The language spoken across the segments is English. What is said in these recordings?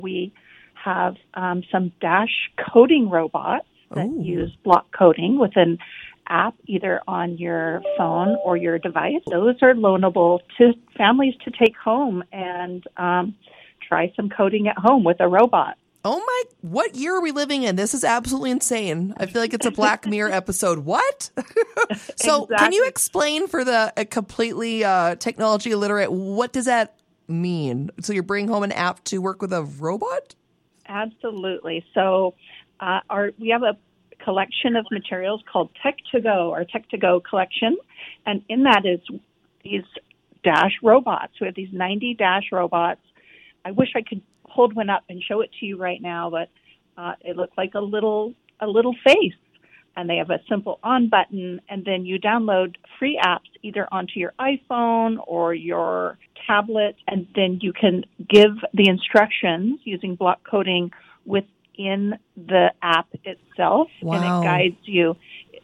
We have some Dash coding robots that use block coding with an app either on your phone or your device. Those are loanable to families to take home and try some coding at home with a robot. Oh my, what year are we living in? This is absolutely insane. I feel like it's a Black Mirror episode. What? So Exactly. Can you explain for the completely technology illiterate, what does that mean? So you're bringing home an app to work with a robot? Absolutely. So we have a collection of materials called Tech2Go, our Tech2Go collection. And in that is these Dash robots. We have these 90 Dash robots. I wish I could hold one up and show it to you right now, but it looks like a little face. And they have a simple on button, and then you download free apps either onto your iPhone or your tablet, and then you can give the instructions using block coding within the app itself, Wow. and it guides you.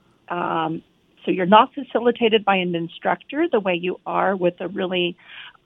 So you're not facilitated by an instructor the way you are with a really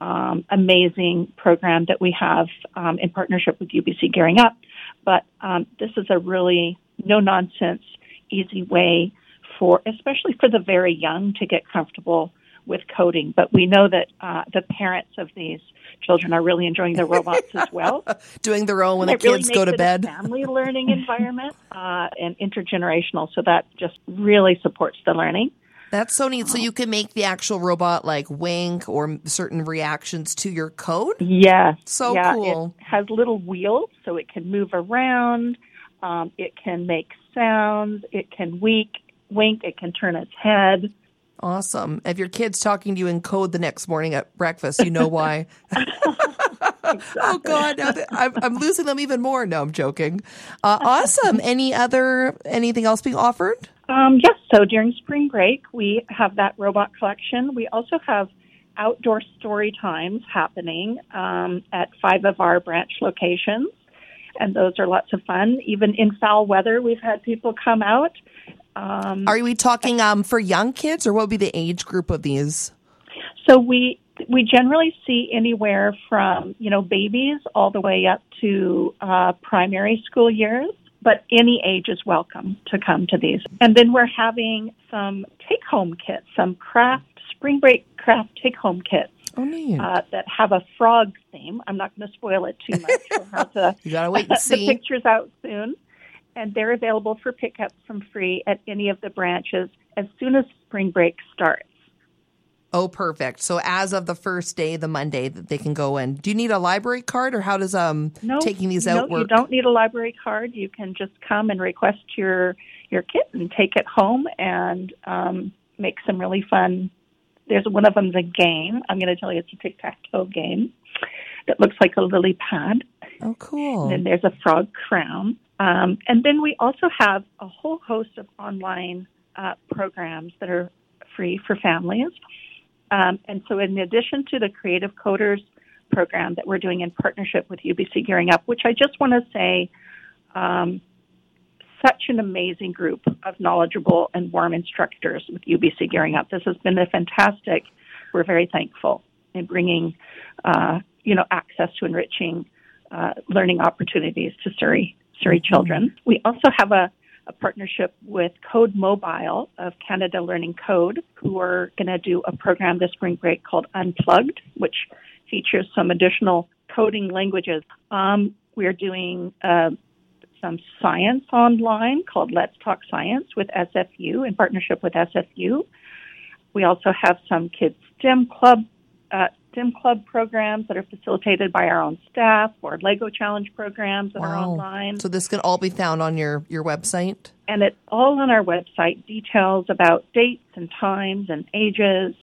amazing program that we have in partnership with UBC Gearing Up. But this is a really no-nonsense, easy way especially for the very young, to get comfortable with coding. But we know that the parents of these children are really enjoying the robots as well. Doing their own when the really kids go to bed. It a family learning environment and intergenerational, so that just really supports the learning. That's so neat. So you can make the actual robot like wink or certain reactions to your code? Yes. So cool. It has little wheels, so it can move around. It can make sounds. It can wink. It can turn its head. Awesome. If your kid's talking to you in code the next morning at breakfast, you know why. Exactly. Oh, God. Now I'm losing them even more. No, I'm joking. Awesome. Anything else being offered? Yes. So during spring break, we have that robot collection. We also have outdoor story times happening at 5 of our branch locations. And those are lots of fun. Even in foul weather, we've had people come out. Are we talking for young kids, or what would be the age group of these? So we generally see anywhere from, babies all the way up to primary school years, but any age is welcome to come to these. And then we're having some take-home kits, some spring break craft take-home kits. Oh, neat. That have a frog theme. I'm not going to spoil it too much. We'll have you got to wait and see. The pictures out soon. And they're available for pickup from free at any of the branches as soon as spring break starts. Oh, perfect. So as of the first day, the Monday, that they can go in. Do you need a library card, or how does taking these out work? No, you don't need a library card. You can just come and request your kit and take it home and make some really fun. There's one of them's a game. I'm going to tell you, it's a tic-tac-toe game that looks like a lily pad. Oh, cool. And then there's a frog crown. And then we also have a whole host of online programs that are free for families. And so in addition to the Creative Coders program that we're doing in partnership with UBC Gearing Up, which I just want to say, such an amazing group of knowledgeable and warm instructors with UBC Gearing Up. This has been fantastic. We're very thankful in bringing, access to enriching learning opportunities to Surrey children. We also have a partnership with Code Mobile of Canada Learning Code, who are going to do a program this spring break called Unplugged, which features some additional coding languages. We're doing some science online called Let's Talk Science with SFU, in partnership with SFU. We also have some kids STEM club programs that are facilitated by our own staff, or Lego Challenge programs that are online. So this can all be found on your website? And it's all on our website, details about dates and times and ages.